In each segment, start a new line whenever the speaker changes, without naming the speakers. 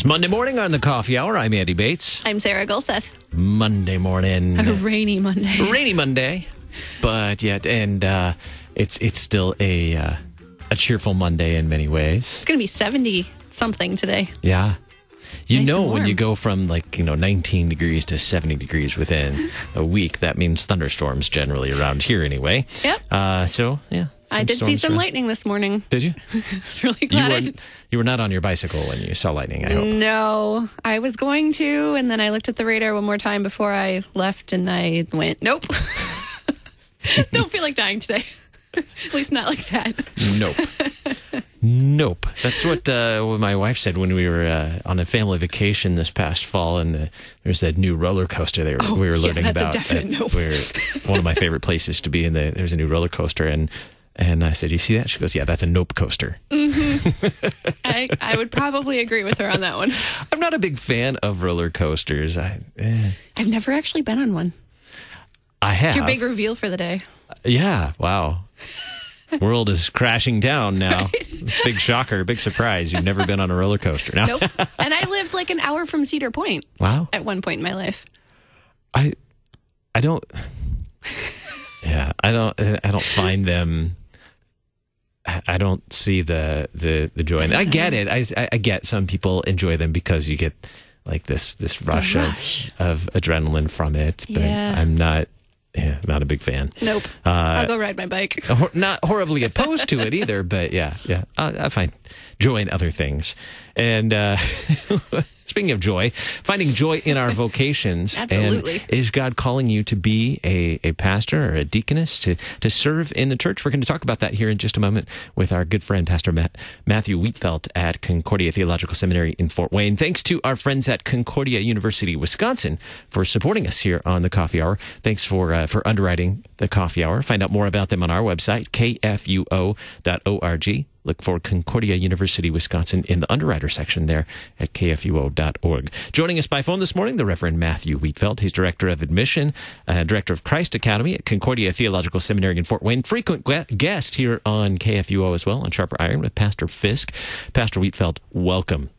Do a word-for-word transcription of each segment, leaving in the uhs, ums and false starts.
Monday morning on the Coffee Hour. I'm Andy Bates.
I'm Sarah Gulseth.
Monday morning.
A rainy Monday.
Rainy Monday. But yet, and uh, it's it's still a uh, a cheerful Monday in many ways.
It's going to be seventy something today.
Yeah. You
Nice
know,
and
when you
warm.
go from like, you know, nineteen degrees to seventy degrees within a week, that means thunderstorms generally around here anyway.
Yep.
Uh, so, yeah.
I did see
storms
some
around.
lightning this morning.
Did you?
I was really
You
glad I
were,
did.
you were not on your bicycle when you saw lightning, I hope.
No, I was going to, and then I looked at the radar one more time before I left, and I went, nope. Don't feel like dying today. At least not like that.
Nope. Nope. That's what, uh, what my wife said when we were uh, on a family vacation this past fall, and the, there's that new roller coaster there
Oh,
we were
yeah,
learning
that's a
about.
definite
that
nope.
we're, one of my favorite places to be in. The, there's a new roller coaster, and and I said, "You see that?" She goes, "Yeah, that's a nope coaster."
Mm-hmm. I, I would probably agree with her on that one.
I'm not a big fan of roller coasters. I eh,
I've never actually been on one.
I have.
It's your big reveal for the day.
Yeah. Wow. World is crashing down now. It's a big shocker, big surprise. You've never been on a roller coaster. No.
Nope. And I lived like an hour from Cedar Point
Wow.
at one point in my life.
I I don't Yeah, I don't I don't find them I don't see the the the joy in it. I get it. I, I get some people enjoy them because you get like this this rush,
rush.
of of adrenaline from it, but
Yeah.
I'm not yeah, not a big fan.
Nope.
Uh,
I'll go ride my bike.
Hor- not horribly opposed to it either, but yeah, yeah, I, I find joy in other things. And uh, speaking of joy, finding joy in our vocations.
Absolutely.
And is God calling you to be a, a pastor or a deaconess to, to serve in the church? We're going to talk about that here in just a moment with our good friend, Pastor Matt, Matthew Wheatfeld at Concordia Theological Seminary in Fort Wayne. Thanks to our friends at Concordia University, Wisconsin, for supporting us here on the Coffee Hour. Thanks for uh, for underwriting the Coffee Hour. Find out more about them on our website, k f u o dot org. Look for Concordia University, Wisconsin in the underwriter section there at k f u o dot org. Joining us by phone this morning, the Reverend Matthew Wheatfeld. He's Director of Admission, uh, Director of Christ Academy at Concordia Theological Seminary in Fort Wayne. Frequent gu- guest here on K F U O as well, on Sharper Iron with Pastor Fisk. Pastor Wheatfeld, welcome.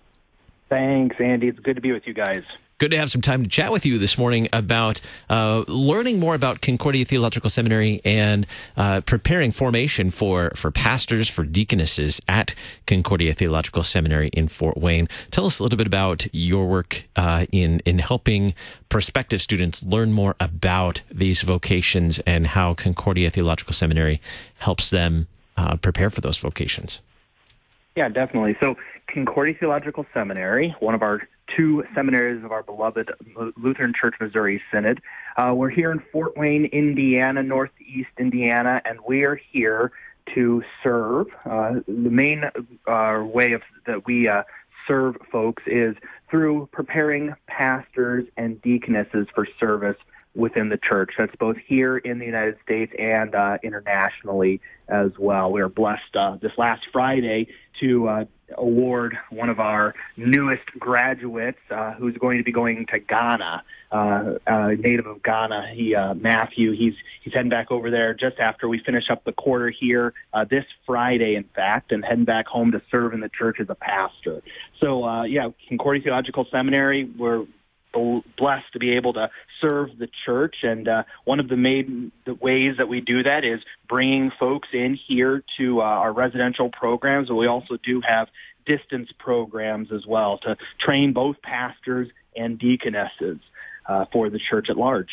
Thanks, Andy. It's good to be with you guys.
Good to have some time to chat with you this morning about uh, learning more about Concordia Theological Seminary and uh, preparing formation for, for pastors, for deaconesses at Concordia Theological Seminary in Fort Wayne. Tell us a little bit about your work uh, in, in helping prospective students learn more about these vocations and how Concordia Theological Seminary helps them uh, prepare for those vocations.
Yeah, definitely. So Concordia Theological Seminary, one of our two seminaries of our beloved Lutheran Church Missouri Synod. Uh, we're here in Fort Wayne, Indiana, Northeast Indiana, and we are here to serve. Uh, the main uh, way of that we uh, serve folks is through preparing pastors and deaconesses for service within the church. That's both here in the United States and uh, internationally as well. We were blessed uh, this last Friday to uh, award one of our newest graduates uh, who's going to be going to Ghana, uh, uh, native of Ghana. He, uh, Matthew, he's he's heading back over there just after we finish up the quarter here uh, this Friday, in fact, and heading back home to serve in the church as a pastor. So, uh, yeah, Concordia Theological Seminary, we're blessed to be able to serve the church, and uh, one of the main the ways that we do that is bringing folks in here to uh, our residential programs, but we also do have distance programs as well to train both pastors and deaconesses uh, for the church at large.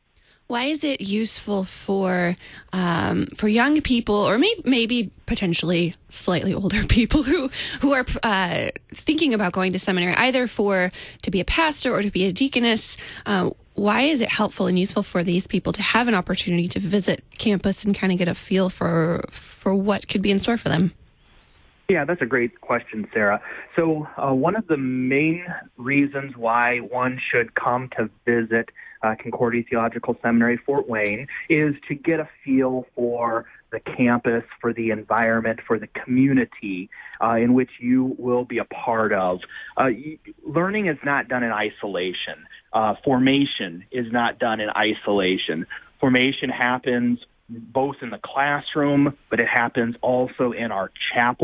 Why is it useful for um, for young people, or may, maybe potentially slightly older people who who are uh, thinking about going to seminary, either for to be a pastor or to be a deaconess? Uh, why is it helpful and useful for these people to have an opportunity to visit campus and kind of get a feel for for what could be in store for them?
Yeah, that's a great question, Sarah. So uh, one of the main reasons why one should come to visit uh, Concordia Theological Seminary, Fort Wayne, is to get a feel for the campus, for the environment, for the community uh, in which you will be a part of. Uh, learning is not done in isolation. Uh, formation is not done in isolation. Formation happens both in the classroom, but it happens also in our chapel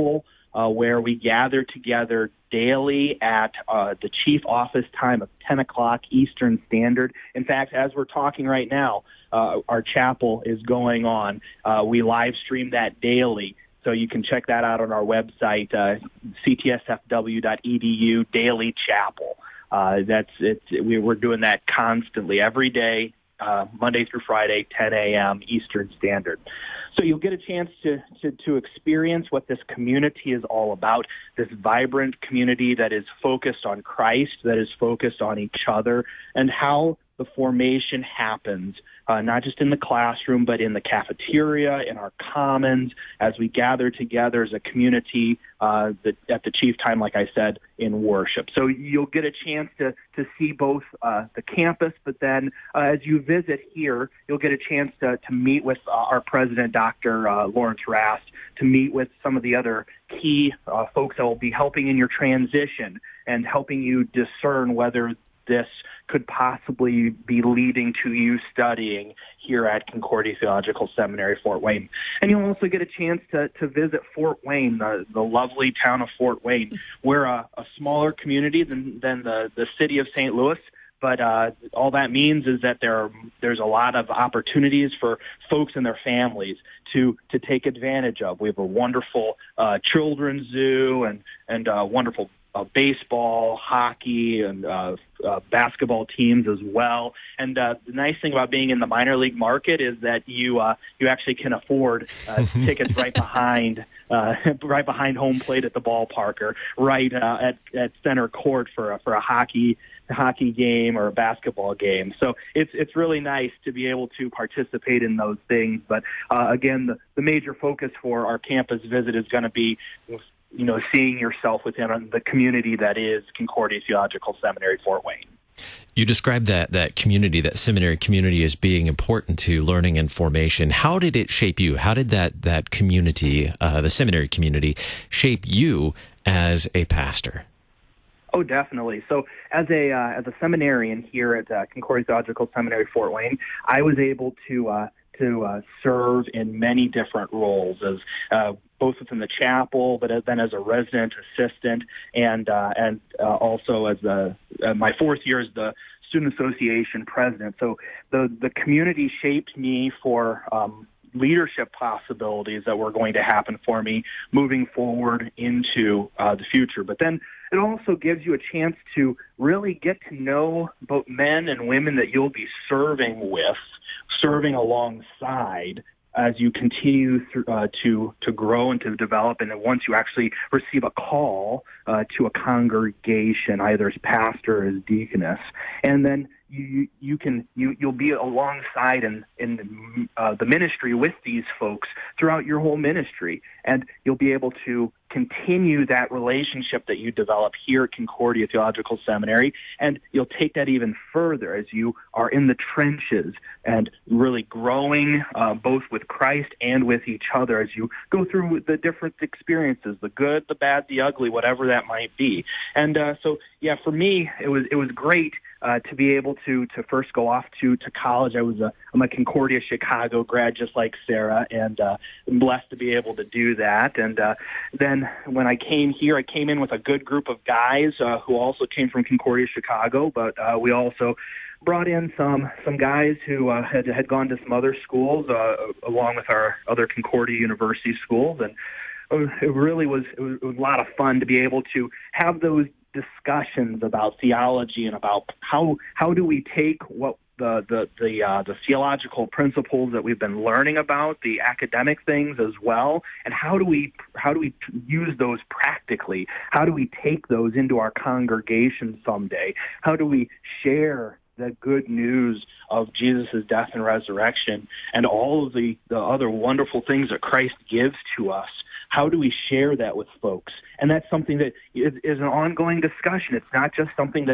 uh, where we gather together daily at uh, the chief office time of ten o'clock Eastern Standard. In fact, as we're talking right now, uh, our chapel is going on. Uh, we live stream that daily. So you can check that out on our website, uh, c t s f w dot e d u, Daily Chapel. Uh, that's it's we, we're doing that constantly every day, uh, Monday through Friday, ten a.m. Eastern Standard. So you'll get a chance to, to, to experience what this community is all about, this vibrant community that is focused on Christ, that is focused on each other, and how the formation happens, uh, not just in the classroom, but in the cafeteria, in our commons, as we gather together as a community uh, the, at the chief time, like I said, in worship. So you'll get a chance to, to see both uh, the campus, but then uh, as you visit here, you'll get a chance to, to meet with uh, our president, Doctor Uh, Lawrence Rast, to meet with some of the other key uh, folks that will be helping in your transition and helping you discern whether this could possibly be leading to you studying here at Concordia Theological Seminary, Fort Wayne. And you'll also get a chance to, to visit Fort Wayne, the, the lovely town of Fort Wayne. We're a, a smaller community than, than the, the city of Saint Louis, but uh, all that means is that there are, there's a lot of opportunities for folks and their families to to take advantage of. We have a wonderful uh, children's zoo and, and uh, wonderful Uh, baseball, hockey, and uh, uh, basketball teams as well. And uh, the nice thing about being in the minor league market is that you uh, you actually can afford uh, tickets right behind uh, right behind home plate at the ballpark, or right uh, at at center court for a, for a hockey hockey game or a basketball game. So it's it's really nice to be able to participate in those things. But uh, again, the, the major focus for our campus visit is going to be, you know, seeing yourself within the community that is Concordia Theological Seminary, Fort Wayne.
You described that that community, that seminary community, as being important to learning and formation. How did it shape you? How did that that community, uh, the seminary community, shape you as a pastor?
Oh, definitely. So as a uh, as a seminarian here at uh, Concordia Theological Seminary, Fort Wayne, I was able to uh, to uh, serve in many different roles, as uh, both within the chapel, but then as a resident assistant, and uh, and uh, also as the uh, my fourth year as the Student Association president. So the the community shaped me for um, leadership possibilities that were going to happen for me moving forward into uh, the future. But then it also gives you a chance to really get to know both men and women that you'll be serving with, serving alongside as you continue th- uh, to to grow and to develop, and then once you actually receive a call uh, to a congregation, either as pastor or as deaconess, and then you you can you you'll be alongside in in uh, the ministry with these folks throughout your whole ministry, and you'll be able to continue that relationship that you develop here at Concordia Theological Seminary, and you'll take that even further as you are in the trenches and really growing uh, both with Christ and with each other as you go through the different experiences, the good, the bad, the ugly, whatever that might be. And uh, so, yeah, for me, it was it was great uh, to be able to to first go off to to college. I was a I'm a Concordia Chicago grad, just like Sarah, and uh, I'm blessed to be able to do that. And uh, then when I came here, I came in with a good group of guys uh, who also came from Concordia Chicago, but uh, we also brought in some some guys who uh, had had gone to some other schools uh, along with our other Concordia University schools, and it really was it, was it was a lot of fun to be able to have those discussions about theology and about how how do we take what the the the, uh, the theological principles that we've been learning about, the academic things as well, and how do we how do we use those practically? How do we take those into our congregation someday? How do we share the good news of Jesus' death and resurrection and all of the, the other wonderful things that Christ gives to us? How do we share that with folks? And that's something that is, is an ongoing discussion. It's not just something that is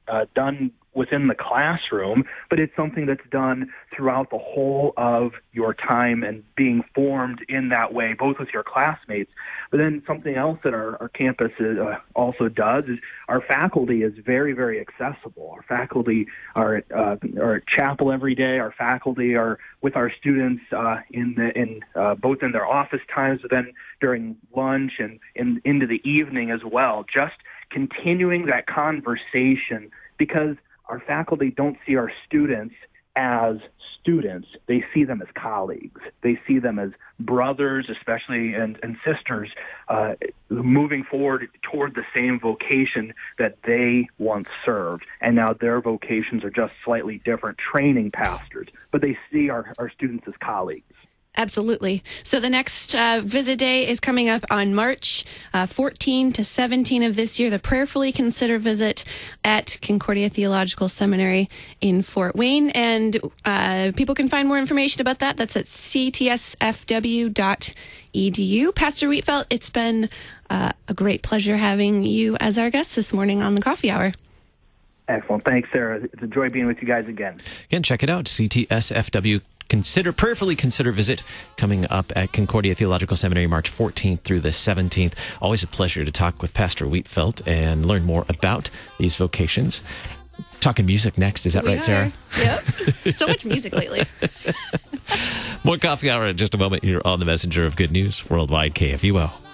uh, done within the classroom, but it's something that's done throughout the whole of your time and being formed in that way, both with your classmates. But then something else that our, our campus is, uh, also does is our faculty is very, very accessible. Our faculty are, uh, are at chapel every day. Our faculty are with our students uh, in the in uh, both in their office times, but then during lunch and in, into the evening as well. Just continuing that conversation, because our faculty don't see our students as students. They see them as colleagues. They see them as brothers, especially, and, and sisters, uh, moving forward toward the same vocation that they once served. And now their vocations are just slightly different, training pastors. But they see our, our students as colleagues.
Absolutely. So the next uh, visit day is coming up on March uh, fourteenth to seventeenth of this year, the Prayerfully Consider visit at Concordia Theological Seminary in Fort Wayne. And uh, people can find more information about that. That's at c t s f w dot e d u. Pastor Wheatfeld, it's been uh, a great pleasure having you as our guest this morning on the Coffee Hour.
Excellent. Thanks, Sarah. It's a joy being with you guys again.
Again, check it out, C T S F W. Consider, prayerfully consider visit coming up at Concordia Theological Seminary March fourteenth through the seventeenth. Always a pleasure to talk with Pastor Wheatfeld and learn more about these vocations. Talking music next, is that
we
right,
are.
Sarah?
Yep. So much music lately.
More Coffee Hour in just a moment here on the Messenger of Good News Worldwide, K F U O.